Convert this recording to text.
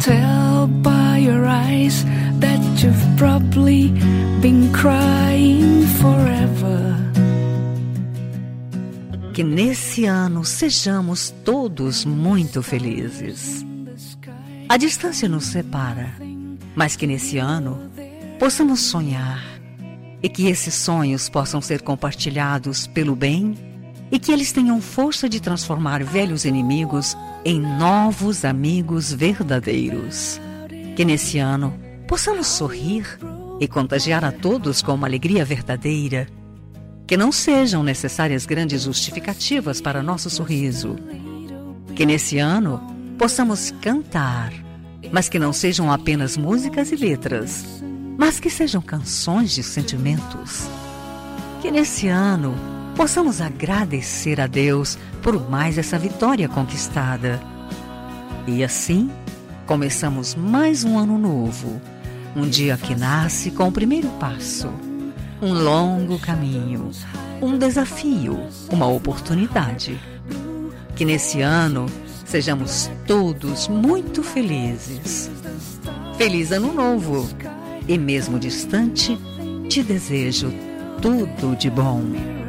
tell by your eyes that you've probably been crying forever. Que nesse ano sejamos todos muito felizes. A distância nos separa, mas que nesse ano possamos sonhar e que esses sonhos possam ser compartilhados pelo bem e que eles tenham força de transformar velhos inimigos em novos amigos verdadeiros. Que nesse ano possamos sorrir e contagiar a todos com uma alegria verdadeira. Que não sejam necessárias grandes justificativas para nosso sorriso. Que nesse ano possamos cantar, mas que não sejam apenas músicas e letras, mas que sejam canções de sentimentos. Que nesse ano possamos agradecer a Deus por mais essa vitória conquistada. E assim, começamos mais um ano novo, um dia que nasce com o primeiro passo, um longo caminho, um desafio, uma oportunidade. Que nesse ano sejamos todos muito felizes. Feliz Ano Novo! E mesmo distante, te desejo tudo de bom.